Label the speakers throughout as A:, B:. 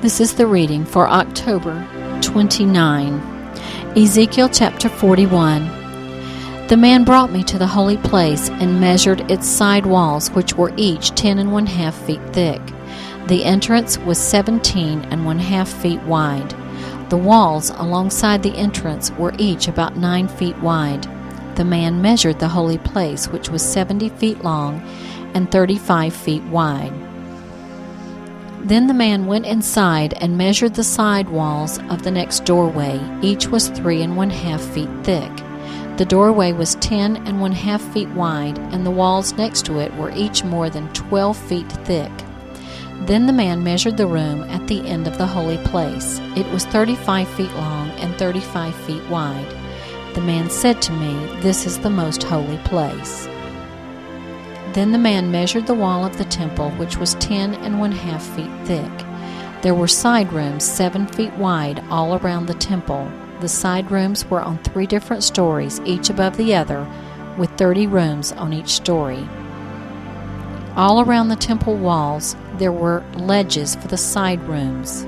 A: This is the reading for October 29. Ezekiel chapter 41. The man brought me to the holy place and measured its side walls, which were each 10½ feet thick. The entrance was 17½ feet wide. The walls alongside the entrance were each about 9 feet wide. The man measured the holy place, which was 70 feet long and 35 feet wide. Then the man went inside and measured the side walls of the next doorway. Each was 3½ feet thick. The doorway was 10½ feet wide, and the walls next to it were each more than 12 feet thick. Then the man measured the room at the end of the holy place. It was 35 feet long and 35 feet wide. The man said to me, "This is the most holy place." Then the man measured the wall of the temple, which was 10½ feet thick. There were side rooms 7 feet wide all around the temple. The side rooms were on 3 different stories, each above the other, with 30 rooms on each story. All around the temple walls there were ledges for the side rooms.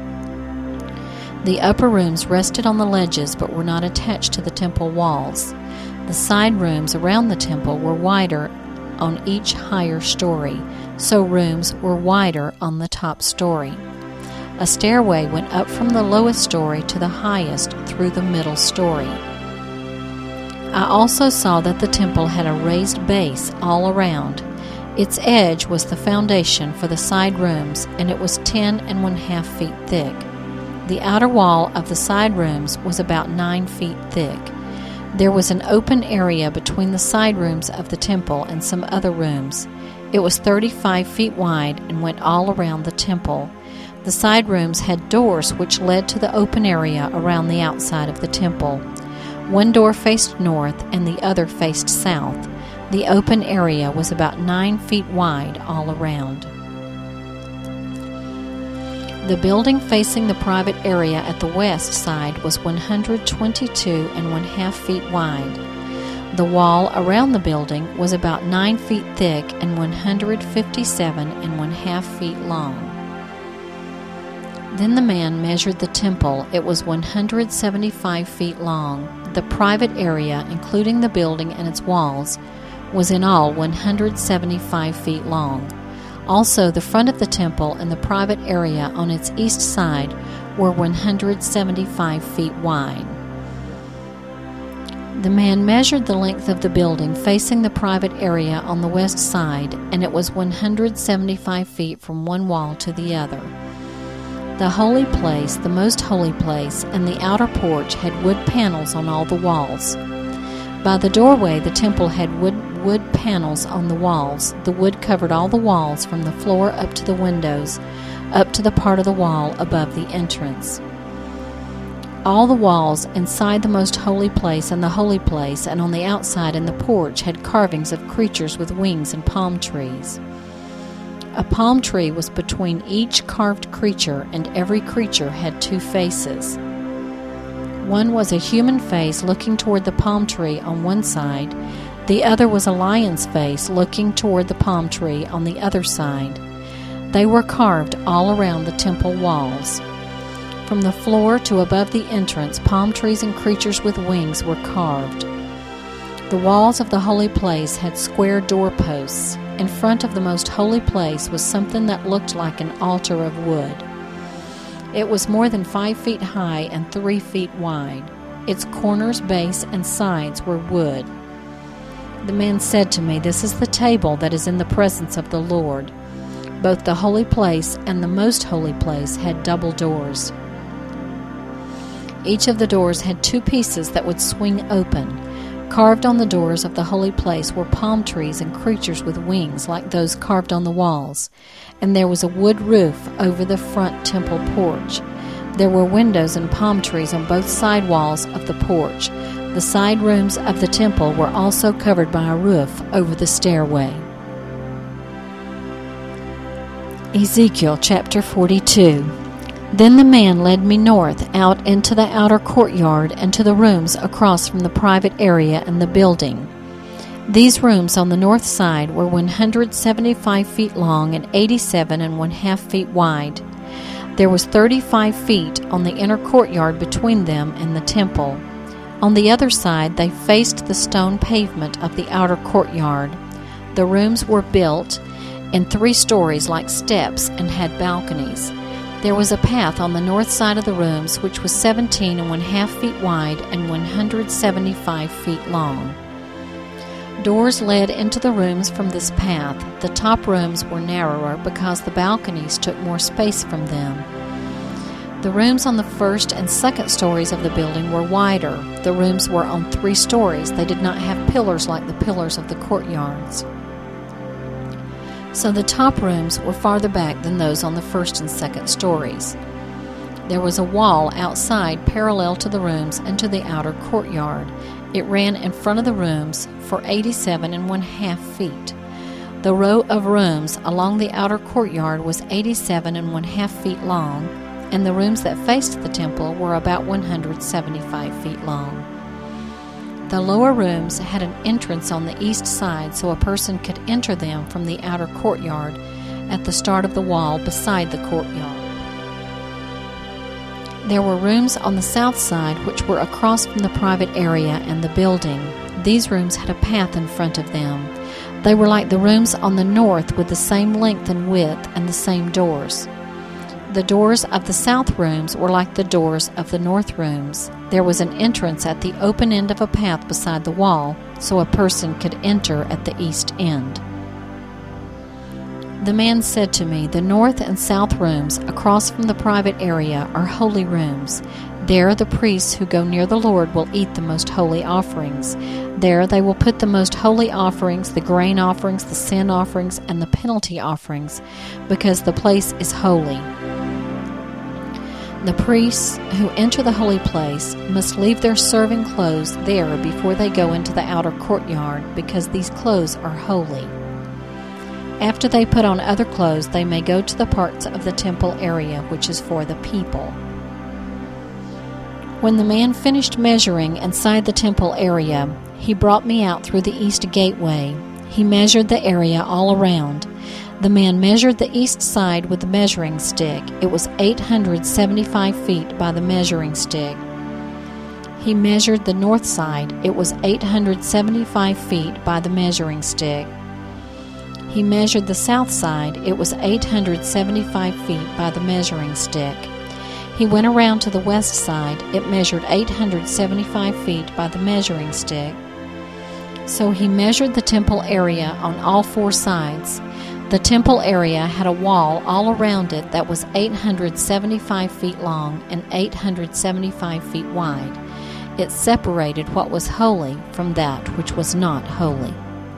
A: The upper rooms rested on the ledges but were not attached to the temple walls. The side rooms around the temple were wider on each higher story, so rooms were wider on the top story. A stairway went up from the lowest story to the highest through the middle story. I also saw that the temple had a raised base all around. Its edge was the foundation for the side rooms, and it was 10½ feet thick. The outer wall of the side rooms was about 9 feet thick. There was an open area between the side rooms of the temple and some other rooms. It was 35 feet wide and went all around the temple. The side rooms had doors which led to the open area around the outside of the temple. One door faced north and the other faced south. The open area was about 9 feet wide all around. The building facing the private area at the west side was 122½ feet wide. The wall around the building was about 9 feet thick and 157½ feet long. Then the man measured the temple. It was 175 feet long. The private area, including the building and its walls, was in all 175 feet long. Also, the front of the temple and the private area on its east side were 175 feet wide. The man measured the length of the building facing the private area on the west side, and it was 175 feet from one wall to the other. The holy place, the most holy place, and the outer porch had wood panels on all the walls. By the doorway, the temple had wood panels on the walls. The wood covered all the walls from the floor up to the windows, up to the part of the wall above the entrance. All the walls inside the most holy place and the holy place and on the outside in the porch had carvings of creatures with wings and palm trees. A palm tree was between each carved creature, and every creature had 2 faces. One was a human face looking toward the palm tree on one side. The other was a lion's face looking toward the palm tree on the other side. They were carved all around the temple walls. From the floor to above the entrance, palm trees and creatures with wings were carved. The walls of the holy place had square doorposts. In front of the most holy place was something that looked like an altar of wood. It was more than 5 feet high and 3 feet wide. Its corners, base, and sides were wood. The man said to me, "This is the table that is in the presence of the Lord." Both the holy place and the most holy place had double doors. Each of the doors had 2 pieces that would swing open. Carved on the doors of the holy place were palm trees and creatures with wings like those carved on the walls, and there was a wood roof over the front temple porch. There were windows and palm trees on both side walls of the porch. The side rooms of the temple were also covered by a roof over the stairway. Ezekiel chapter 42. Then the man led me north out into the outer courtyard and to the rooms across from the private area and the building. These rooms on the north side were 175 feet long and 87½ feet wide. There was 35 feet on the inner courtyard between them and the temple. On the other side, they faced the stone pavement of the outer courtyard. The rooms were built in 3 stories like steps and had balconies. There was a path on the north side of the rooms which was 17½ feet wide and 175 feet long. Doors led into the rooms from this path. The top rooms were narrower because the balconies took more space from them. The rooms on the first and second stories of the building were wider. The rooms were on 3 stories. They did not have pillars like the pillars of the courtyards. So the top rooms were farther back than those on the first and second stories. There was a wall outside parallel to the rooms and to the outer courtyard. It ran in front of the rooms for 87½ feet. The row of rooms along the outer courtyard was 87½ feet long, and the rooms that faced the temple were about 175 feet long. The lower rooms had an entrance on the east side so a person could enter them from the outer courtyard at the start of the wall beside the courtyard. There were rooms on the south side which were across from the private area and the building. These rooms had a path in front of them. They were like the rooms on the north with the same length and width and the same doors. The doors of the south rooms were like the doors of the north rooms. There was an entrance at the open end of a path beside the wall, so a person could enter at the east end. The man said to me, "The north and south rooms across from the private area are holy rooms. There the priests who go near the Lord will eat the most holy offerings. There they will put the most holy offerings, the grain offerings, the sin offerings, and the penalty offerings, because the place is holy. The priests who enter the holy place must leave their serving clothes there before they go into the outer courtyard, because these clothes are holy. After they put on other clothes, they may go to the parts of the temple area which is for the people." When the man finished measuring inside the temple area, he brought me out through the east gateway. He measured the area all around. The man measured the east side with the measuring stick. It was 875 feet by the measuring stick. He measured the north side. It was 875 feet by the measuring stick. He measured the south side. It was 875 feet by the measuring stick. He went around to the west side. It measured 875 feet by the measuring stick. So he measured the temple area on all 4 sides. The temple area had a wall all around it that was 875 feet long and 875 feet wide. It separated what was holy from that which was not holy.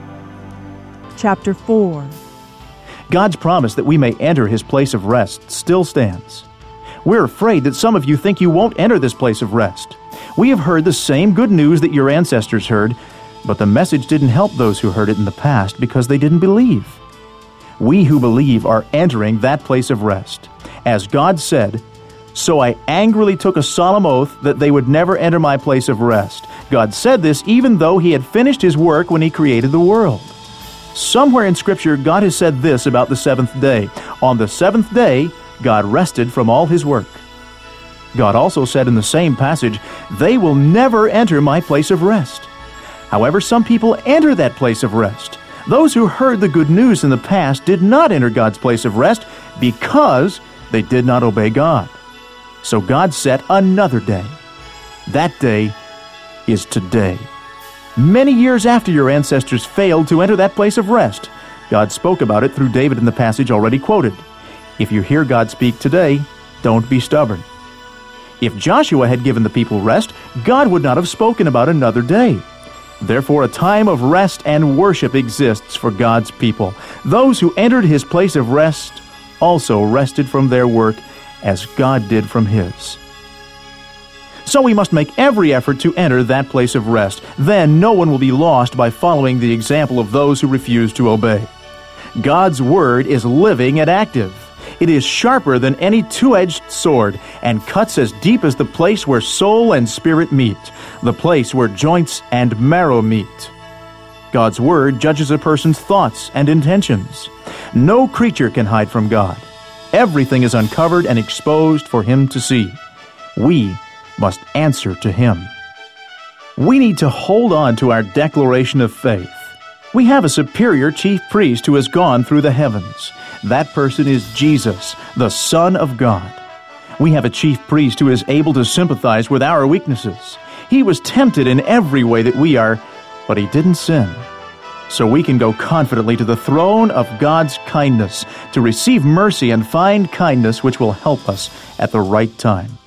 B: Chapter 4.
C: God's promise that we may enter His place of rest still stands. We're afraid that some of you think you won't enter this place of rest. We have heard the same good news that your ancestors heard, but the message didn't help those who heard it in the past because they didn't believe. We who believe are entering that place of rest. As God said, "So I angrily took a solemn oath that they would never enter my place of rest." God said this even though He had finished His work when He created the world. Somewhere in Scripture, God has said this about the 7th day. On the 7th day, God rested from all His work. God also said in the same passage, "They will never enter my place of rest." However, some people enter that place of rest. Those who heard the good news in the past did not enter God's place of rest because they did not obey God. So God set another day. That day is today. Many years after your ancestors failed to enter that place of rest, God spoke about it through David in the passage already quoted. If you hear God speak today, don't be stubborn. If Joshua had given the people rest, God would not have spoken about another day. Therefore, a time of rest and worship exists for God's people. Those who entered His place of rest also rested from their work as God did from His. So we must make every effort to enter that place of rest. Then no one will be lost by following the example of those who refuse to obey. God's Word is living and active. It is sharper than any two-edged sword and cuts as deep as the place where soul and spirit meet, the place where joints and marrow meet. God's Word judges a person's thoughts and intentions. No creature can hide from God. Everything is uncovered and exposed for Him to see. We must answer to Him. We need to hold on to our declaration of faith. We have a superior chief priest who has gone through the heavens. That person is Jesus, the Son of God. We have a chief priest who is able to sympathize with our weaknesses. He was tempted in every way that we are, but He didn't sin. So we can go confidently to the throne of God's kindness to receive mercy and find kindness which will help us at the right time.